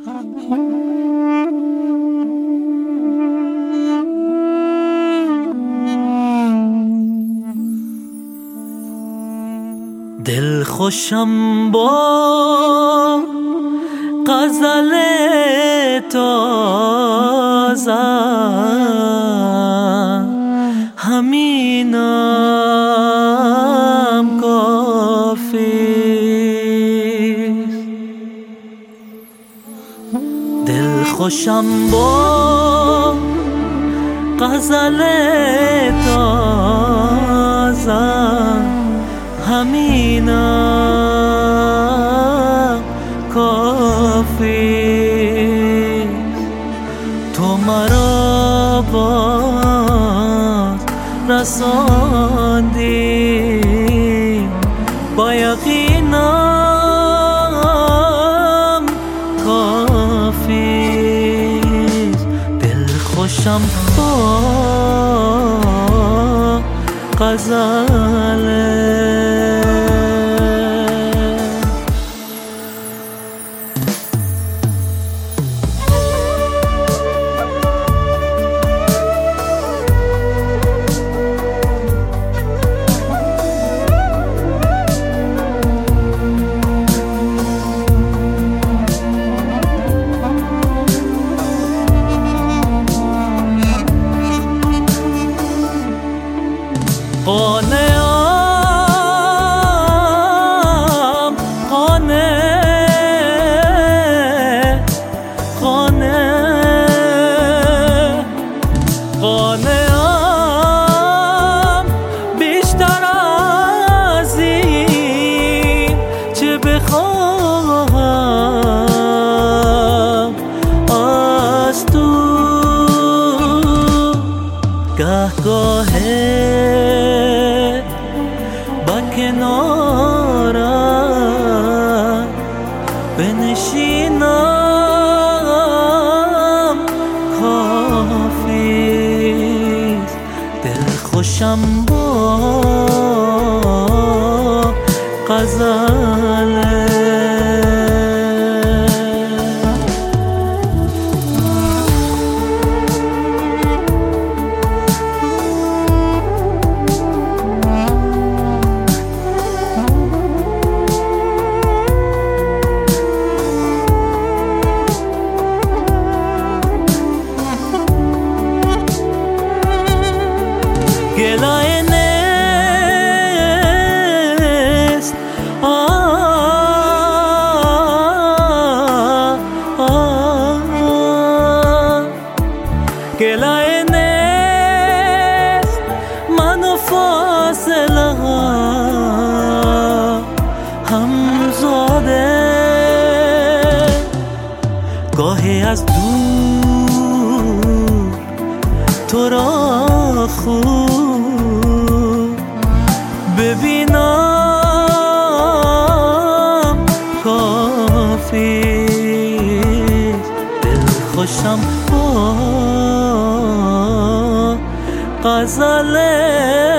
دل خوشم با غزل تازه، همینم کافیست. دل خوشم با غزل تازه، همینم کافیست. تو مرا باز رساندی، با یقینم کافیست. دل خوشم با غزل قانعم، قانعم بیشتر از این چه بخواهم از تو. گهگاهه با کنارم بنشینم کافیست. دل خوشم با غزل گلای نیست، گلای نیست، من و فاصله همزاده. گاهی از دور تو را خوب ببینم کافیست. دل خوشم با غزل